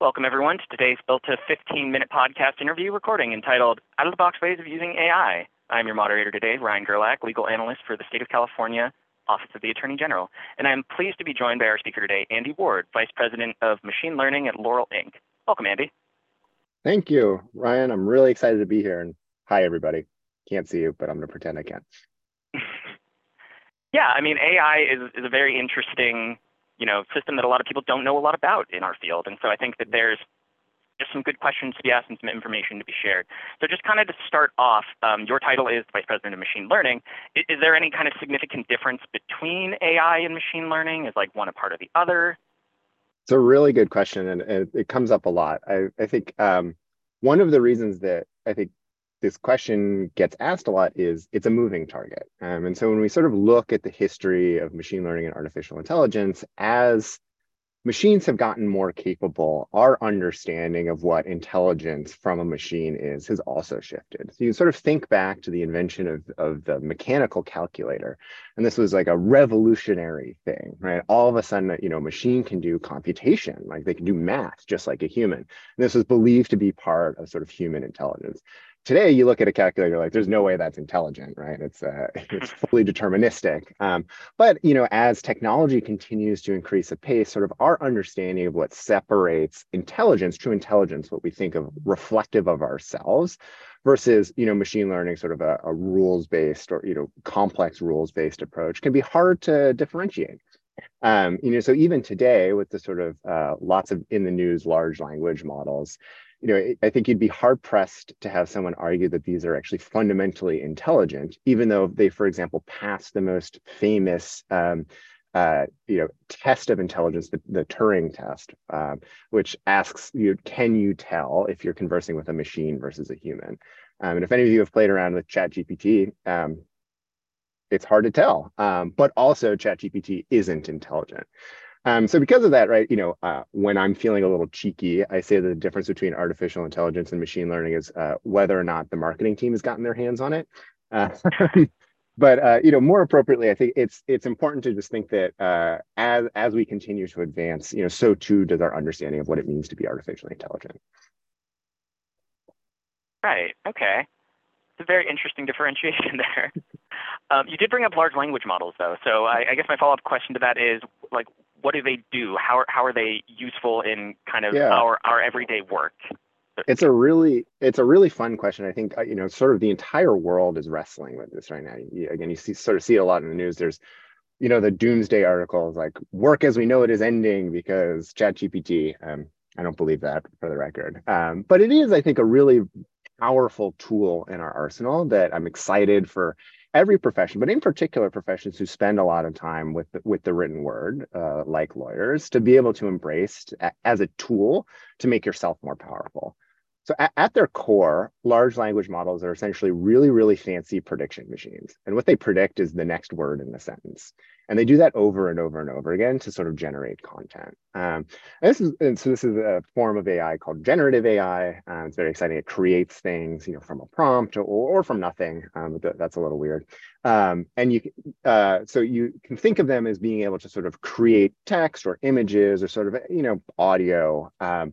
Welcome, everyone, to today's Built to 15-minute podcast interview recording entitled Out of the Box Ways of Using AI. I'm your moderator today, Ryan Gerlach, legal analyst for the State of California, Office of the Attorney General. And I'm pleased to be joined by our speaker today, Andy Ward, Vice President of Machine Learning at Laurel Inc. Welcome, Andy. Thank you, Ryan. I'm really excited to be here. And hi, everybody. Can't see you, but I'm going to pretend I can. Yeah, I mean, AI is a very interesting system that a lot of people don't know a lot about in our field. And so I think that there's just some good questions to be asked and some information to be shared. So just kind of to start off, your title is Vice President of Machine Learning. Is there any kind of significant difference between AI and machine learning? Is like one a part of the other? It's a really good question, and it comes up a lot. I think one of the reasons that I think this question gets asked a lot is it's a moving target. And so when we sort of look at the history of machine learning and artificial intelligence, as machines have gotten more capable, our understanding of what intelligence from a machine is has also shifted. So you sort of think back to the invention of the mechanical calculator, and this was like a revolutionary thing, right? All of a sudden, a machine can do computation, like they can do math just like a human. And this was believed to be part of sort of human intelligence. Today, you look at a calculator like there's no way that's intelligent, right? It's fully deterministic. But as technology continues to increase at pace, sort of our understanding of what separates intelligence, true intelligence, what we think of reflective of ourselves, versus machine learning, sort of a rules-based or complex rules-based approach, can be hard to differentiate. So even today, with the sort of lots of in the news large language models, I think you'd be hard pressed to have someone argue that these are actually fundamentally intelligent, even though they, for example, pass the most famous test of intelligence, the Turing test, which asks you, can you tell if you're conversing with a machine versus a human? And if any of you have played around with ChatGPT, it's hard to tell, but also ChatGPT isn't intelligent. So because of that, right, when I'm feeling a little cheeky, I say the difference between artificial intelligence and machine learning is whether or not the marketing team has gotten their hands on it. But more appropriately, I think it's important to just think that as we continue to advance, so too does our understanding of what it means to be artificially intelligent. Right. Okay. It's a very interesting differentiation there. You did bring up large language models, though. So I guess my follow-up question to that is, like, what do they do? How are they useful in kind of our everyday work? It's a really fun question. I think sort of the entire world is wrestling with this right now. You sort of see it a lot in the news. There's the doomsday articles like work as we know it is ending because ChatGPT. I don't believe that, for the record. But it is, I think, a really powerful tool in our arsenal that I'm excited for every profession, but in particular professions who spend a lot of time with the written word, like lawyers, to be able to embrace as a tool to make yourself more powerful. So at their core, large language models are essentially really, really fancy prediction machines. And what they predict is the next word in the sentence. And they do that over and over and over again to sort of generate content. So this is a form of AI called generative AI. It's very exciting. It creates things, from a prompt or from nothing. That's a little weird. So you can think of them as being able to sort of create text or images or sort of, audio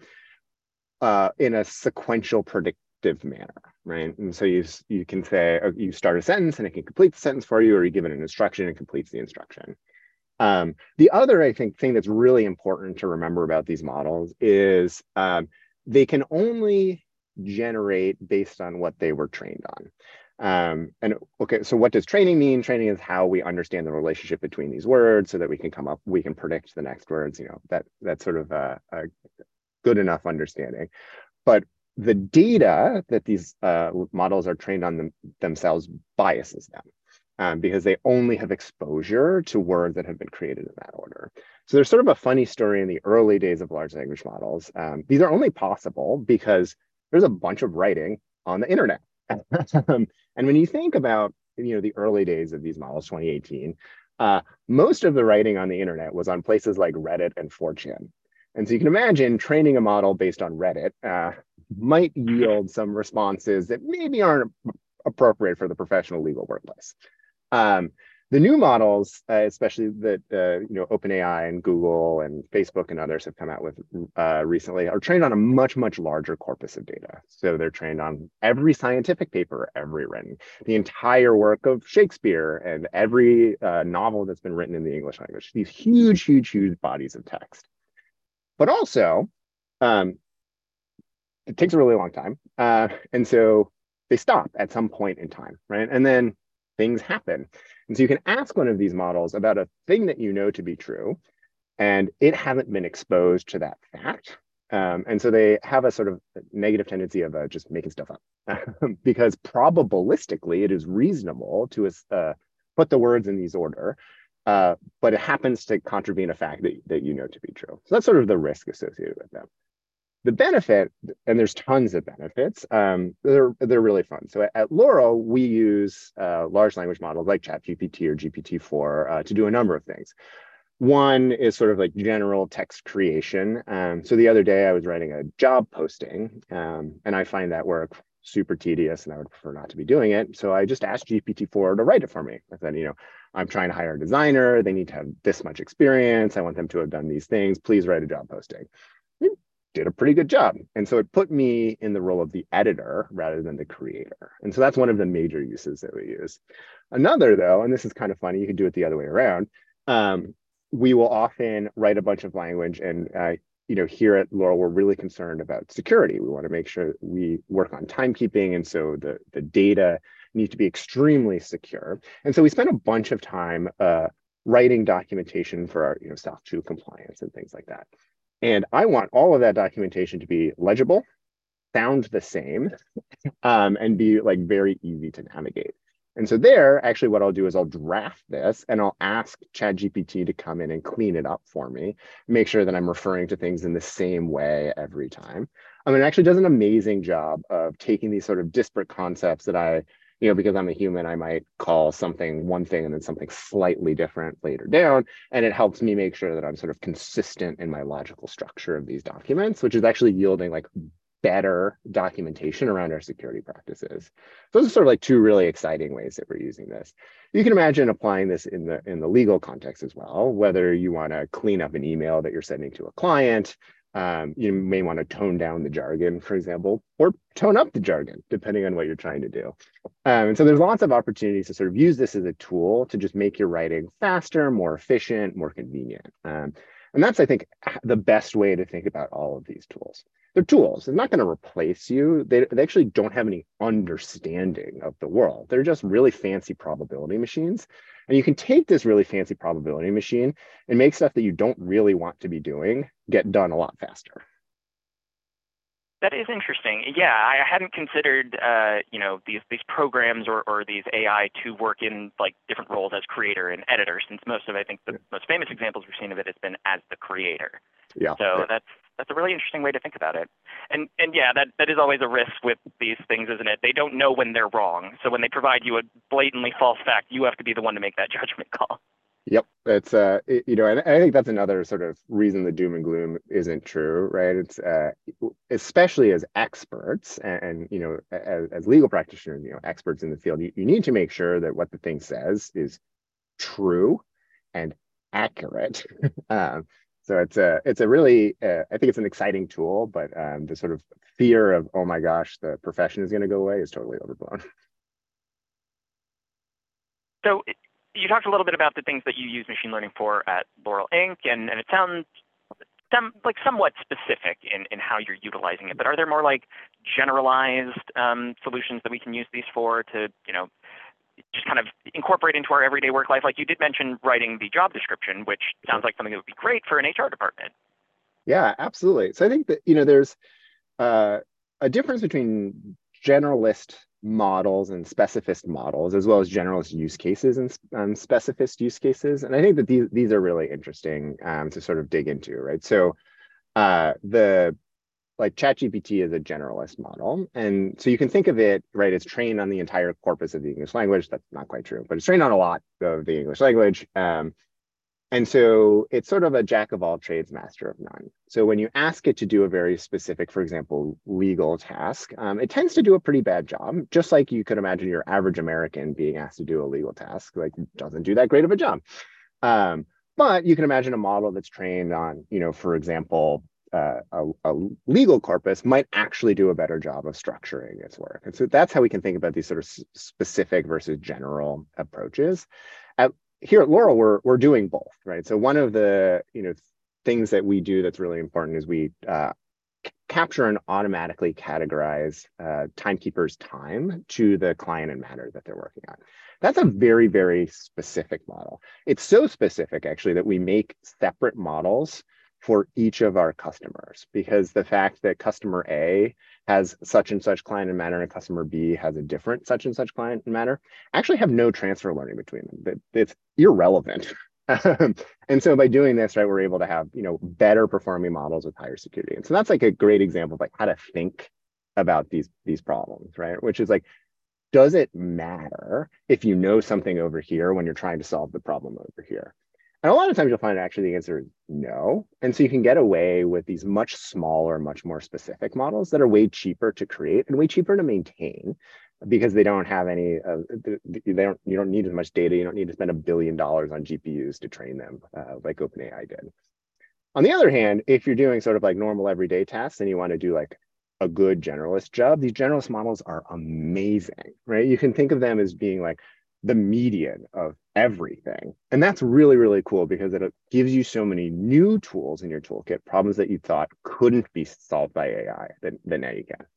in a sequential predictive manner, right? And so you can say, you start a sentence and it can complete the sentence for you, or you give it an instruction and completes the instruction. The other, I think, thing that's really important to remember about these models is they can only generate based on what they were trained on. So what does training mean? Training is how we understand the relationship between these words so that we can predict the next words, that's sort of a good enough understanding. But the data that these models are trained on themselves biases them because they only have exposure to words that have been created in that order. So there's sort of a funny story in the early days of large language models. These are only possible because there's a bunch of writing on the internet. And when you think about the early days of these models, 2018, most of the writing on the internet was on places like Reddit and 4chan. And so you can imagine training a model based on Reddit might yield some responses that maybe aren't appropriate for the professional legal workplace. The new models, especially that OpenAI and Google and Facebook and others have come out with recently, are trained on a much larger corpus of data. So they're trained on every scientific paper ever written, the entire work of Shakespeare, and every novel that's been written in the English language. These huge bodies of text. But also, um, it takes a really long time, and so they stop at some point in time, right? And then things happen. And so you can ask one of these models about a thing that you know to be true, and it hasn't been exposed to that fact. And so they have a sort of negative tendency of just making stuff up because probabilistically it is reasonable to put the words in these order, but it happens to contravene a fact that you know to be true. So that's sort of the risk associated with them. The benefit, and there's tons of benefits, they're really fun. So at Laurel, we use large language models like ChatGPT or GPT-4 to do a number of things. One is sort of like general text creation. So the other day I was writing a job posting, and I find that work super tedious and I would prefer not to be doing it. So I just asked GPT-4 to write it for me. I said, I'm trying to hire a designer. They need to have this much experience. I want them to have done these things. Please write a job posting. Did a pretty good job. And so it put me in the role of the editor rather than the creator. And so that's one of the major uses that we use. Another, though, and this is kind of funny, you could do it the other way around. We will often write a bunch of language, and here at Laurel, we're really concerned about security. We want to make sure we work on timekeeping, and so the data needs to be extremely secure. And so we spend a bunch of time writing documentation for our SOC 2 compliance and things like that. And I want all of that documentation to be legible, sound the same, and be like very easy to navigate. And so there, actually, what I'll do is I'll draft this and I'll ask ChatGPT to come in and clean it up for me, make sure that I'm referring to things in the same way every time. It actually does an amazing job of taking these sort of disparate concepts that because I'm a human, I might call something one thing and then something slightly different later down. And it helps me make sure that I'm sort of consistent in my logical structure of these documents, which is actually yielding like better documentation around our security practices. Those are sort of like two really exciting ways that we're using this. You can imagine applying this in the legal context as well, whether you want to clean up an email that you're sending to a client. You may want to tone down the jargon, for example, or tone up the jargon, depending on what you're trying to do. And so there's lots of opportunities to sort of use this as a tool to just make your writing faster, more efficient, more convenient. And that's, I think, the best way to think about all of these tools. They're tools. They're not going to replace you. They actually don't have any understanding of the world. They're just really fancy probability machines. And you can take this really fancy probability machine and make stuff that you don't really want to be doing get done a lot faster. That is interesting. Yeah, I hadn't considered, these programs or these AI to work in like different roles as creator and editor, since most of, I think, the most famous examples we've seen of it has been as the creator. Yeah. So that's a really interesting way to think about it. And yeah, that is always a risk with these things, isn't it? They don't know when they're wrong. So when they provide you a blatantly false fact, you have to be the one to make that judgment call. Yep, it's and I think that's another sort of reason the doom and gloom isn't true, right? It's especially as experts and as legal practitioners, experts in the field, you need to make sure that what the thing says is true and accurate. So it's a really I think it's an exciting tool, but the sort of fear of, oh my gosh, the profession is going to go away is totally overblown. So you talked a little bit about the things that you use machine learning for at Laurel Inc., and it sounds somewhat specific in how you're utilizing it. But are there more like generalized solutions that we can use these for to just kind of incorporate into our everyday work life? Like you did mention writing the job description, which sounds like something that would be great for an HR department. Yeah, absolutely. So I think that there's a difference between generalist models and specificist models, as well as generalist use cases and specificist use cases. And I think that these are really interesting to sort of dig into, right? So like ChatGPT is a generalist model. And so you can think of it, right, it's trained on the entire corpus of the English language. That's not quite true, but it's trained on a lot of the English language. And so it's sort of a jack of all trades, master of none. So when you ask it to do a very specific, for example, legal task, it tends to do a pretty bad job, just like you could imagine your average American being asked to do a legal task, like doesn't do that great of a job. Um, but you can imagine a model that's trained on, for example, a legal corpus might actually do a better job of structuring its work. And so that's how we can think about these sort of specific versus general approaches. At, Here at Laurel, we're doing both, right? So one of the things that we do that's really important is we capture and automatically categorize timekeeper's time to the client and matter that they're working on. That's a very, very specific model. It's so specific, actually, that we make separate models for each of our customers, because the fact that customer A has such and such client and matter and customer B has a different such and such client and matter actually have no transfer learning between them. It's irrelevant. And so by doing this, right, we're able to have, better performing models with higher security. And so that's like a great example of like how to think about these problems, right? Which is like, does it matter if you know something over here when you're trying to solve the problem over here? And a lot of times you'll find actually the answer is no. And so you can get away with these much smaller, much more specific models that are way cheaper to create and way cheaper to maintain, because they don't have any you don't need as much data. You don't need to spend $1 billion on GPUs to train them like OpenAI did. On the other hand, if you're doing sort of like normal everyday tasks and you want to do like a good generalist job, these generalist models are amazing, right? You can think of them as being like the median of everything. And that's really, really cool because it gives you so many new tools in your toolkit, problems that you thought couldn't be solved by AI that now you can.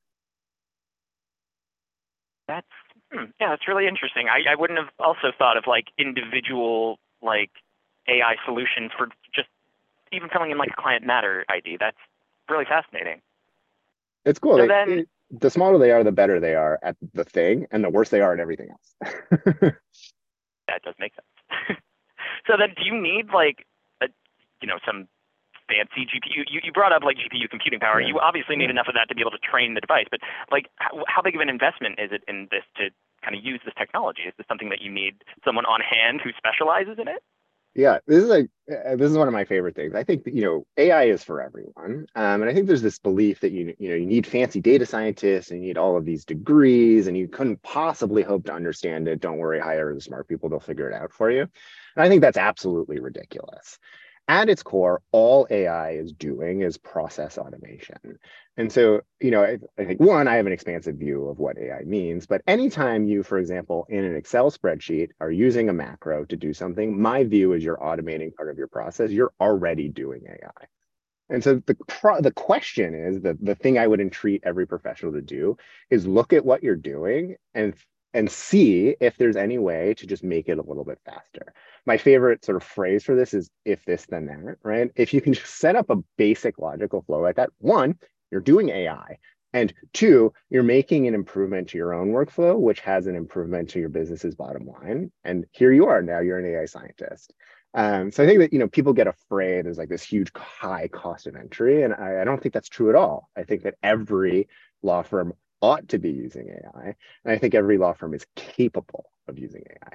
That's yeah, that's really interesting. I wouldn't have also thought of like individual like AI solutions for just even filling in like a client matter ID. That's really fascinating. It's cool. So then The smaller they are, the better they are at the thing, and the worse they are at everything else. that does make sense. So then do you need like a some fancy GPU? You brought up like GPU computing power. Yeah. You obviously need Yeah. enough of that to be able to train the device, but like how big of an investment is it in this to kind of use this technology? Is this something that you need someone on hand who specializes in it? Yeah, this is one of my favorite things. I think that, AI is for everyone, and I think there's this belief that you need fancy data scientists and you need all of these degrees, and you couldn't possibly hope to understand it. Don't worry, hire the smart people; they'll figure it out for you. And I think that's absolutely ridiculous. At its core, all AI is doing is process automation. And so, I think one, I have an expansive view of what AI means, but anytime you, for example, in an Excel spreadsheet are using a macro to do something, my view is you're automating part of your process. You're already doing AI. And so the question is the thing I would entreat every professional to do is look at what you're doing and see if there's any way to just make it a little bit faster. My favorite sort of phrase for this is if this, then that, right? If you can just set up a basic logical flow like that, one, you're doing AI. And two, you're making an improvement to your own workflow, which has an improvement to your business's bottom line. And here you are now, you're an AI scientist. So I think that people get afraid there's like this huge high cost of entry, and I don't think that's true at all. I think that every law firm ought to be using AI, and I think every law firm is capable of using AI.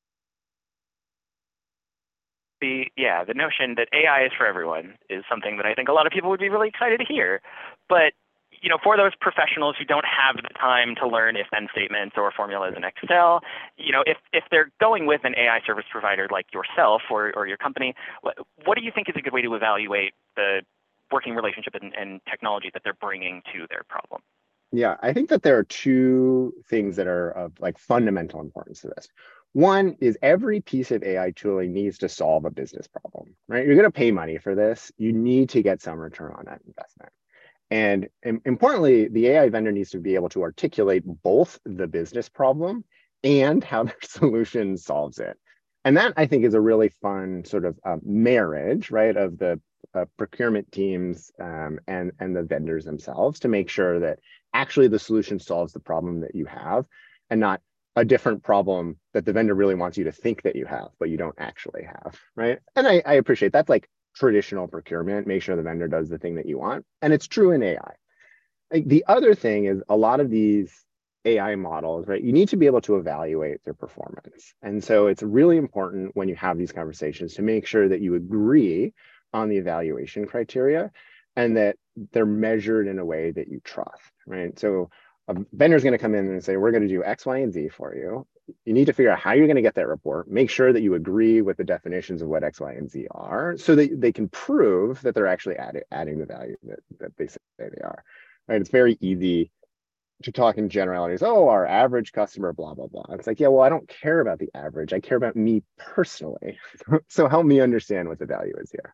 The notion that AI is for everyone is something that I think a lot of people would be really excited to hear. But for those professionals who don't have the time to learn if-then statements or formulas in Excel, if they're going with an AI service provider like yourself or your company, what do you think is a good way to evaluate the working relationship and technology that they're bringing to their problem? Yeah, I think that there are two things that are of like fundamental importance to this. One is every piece of AI tooling needs to solve a business problem, right? You're going to pay money for this. You need to get some return on that investment. And importantly, the AI vendor needs to be able to articulate both the business problem and how their solution solves it. And that I think is a really fun sort of marriage, right, of the procurement teams and the vendors themselves to make sure that actually the solution solves the problem that you have and not a different problem that the vendor really wants you to think that you have, but you don't actually have, right? And I appreciate that's like traditional procurement, make sure the vendor does the thing that you want. And it's true in AI. Like the other thing is a lot of these AI models, right, you need to be able to evaluate their performance. And so it's really important when you have these conversations to make sure that you agree on the evaluation criteria and that they're measured in a way that you trust, right? So a vendor is going to come in and say, we're going to do X, Y, and Z for you. You need to figure out how you're going to get that report. Make sure that you agree with the definitions of what X, Y, and Z are so that they can prove that they're actually adding the value that they say they are. Right? It's very easy to talk in generalities. Oh, our average customer, blah, blah, blah. It's like, yeah, well, I don't care about the average. I care about me personally. So help me understand what the value is here.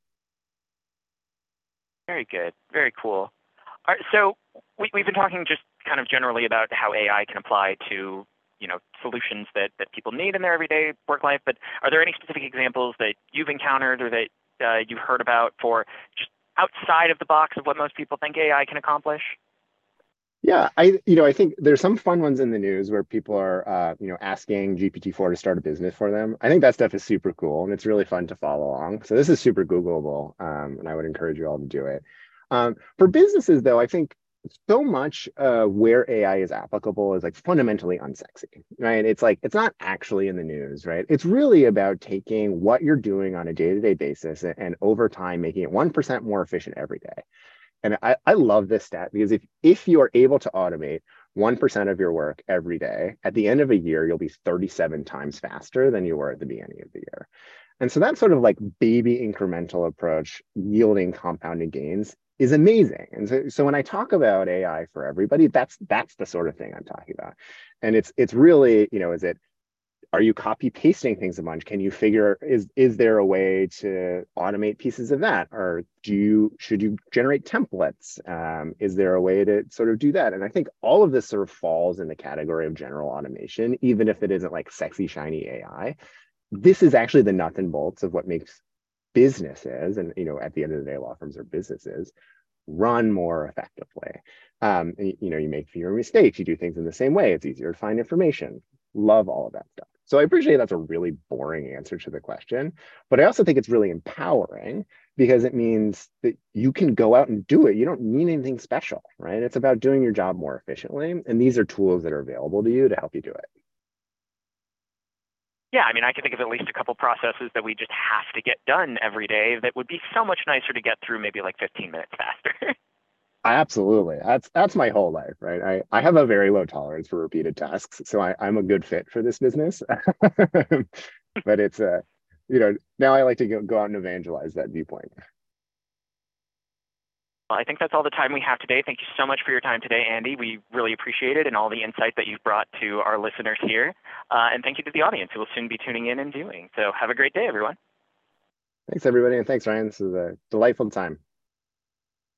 Very good. Very cool. All right, so we've been talking just kind of generally about how AI can apply to solutions that people need in their everyday work life. But are there any specific examples that you've encountered or that you've heard about for just outside of the box of what most people think AI can accomplish? Yeah, I think there's some fun ones in the news where people are, asking GPT-4 to start a business for them. I think that stuff is super cool and it's really fun to follow along. So this is super Googleable, and I would encourage you all to do it. For businesses, though, I think so much where AI is applicable is like fundamentally unsexy, right? It's like it's not actually in the news, right? It's really about taking what you're doing on a day-to-day basis and over time making it 1% more efficient every day. And I love this stat because if you are able to automate 1% of your work every day, at the end of a year, you'll be 37 times faster than you were at the beginning of the year. And so that sort of like baby incremental approach yielding compounding gains is amazing. And so when I talk about AI for everybody, that's the sort of thing I'm talking about. And it's really, is it are you copy pasting things a bunch? Can you figure is there a way to automate pieces of that, or should you generate templates? Is there a way to sort of do that? And I think all of this sort of falls in the category of general automation, even if it isn't like sexy shiny AI. This is actually the nuts and bolts of what makes businesses, and at the end of the day, law firms are businesses, run more effectively. You make fewer mistakes. You do things in the same way. It's easier to find information. Love all of that stuff. So I appreciate that's a really boring answer to the question, but I also think it's really empowering because it means that you can go out and do it. You don't need anything special, right? It's about doing your job more efficiently. And these are tools that are available to you to help you do it. Yeah, I mean, I can think of at least a couple processes that we just have to get done every day that would be so much nicer to get through maybe like 15 minutes faster. Absolutely. That's my whole life, right? I have a very low tolerance for repeated tasks, so I'm a good fit for this business. But it's now I like to go out and evangelize that viewpoint. Well, I think that's all the time we have today. Thank you so much for your time today, Andy. We really appreciate it and all the insight that you've brought to our listeners here. And thank you to the audience who will soon be tuning in and viewing. So have a great day, everyone. Thanks, everybody, and thanks, Ryan. This is a delightful time.